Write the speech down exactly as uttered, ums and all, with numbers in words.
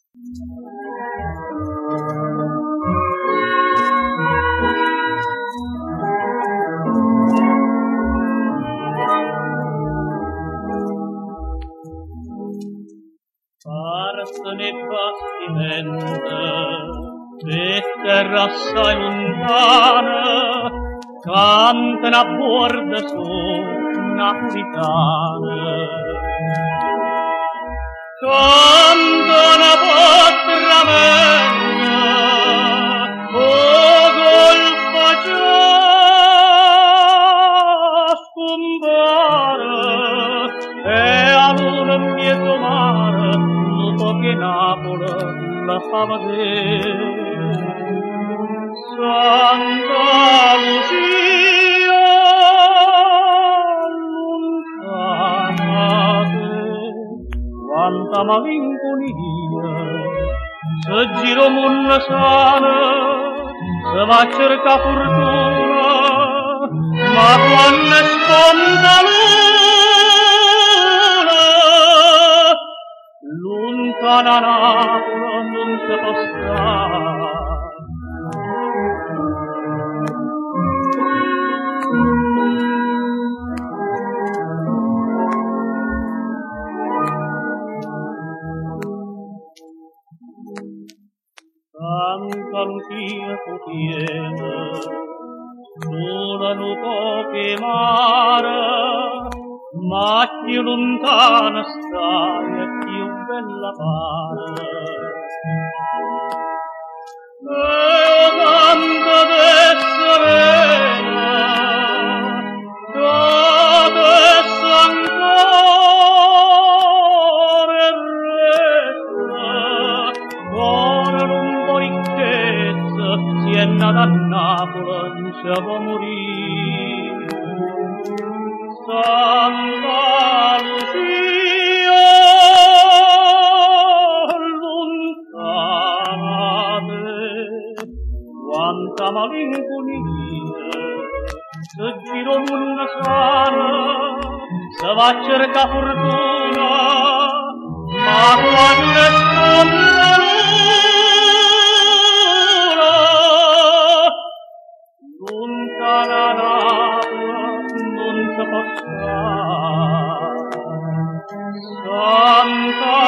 Parsone bastimenta e terra assai lontana cantano a bordo su napolitana. Cantano a patramenta o golfa già scombara e a luna mieto mare che Napoli la fa vedere. Santa Lucia lontanate, quanta malinconia, se giro munna sana, se va a cercare fortuna, ma quando sponda lontana Napoli non si può stare. Tanto anch'io tu tieni, sola non poche mare, ma più lontana stai e più bella pare. E o tanto d'esserena, adesso ancora e resta, ora non può ricchezza, si è nata a Napoli, non si può morire. Santa Lucia lontanate, quanta malinconia, se giro una sana, se va a cercare fortuna, ma quando sponda l'una, lontana non si può stare. Santa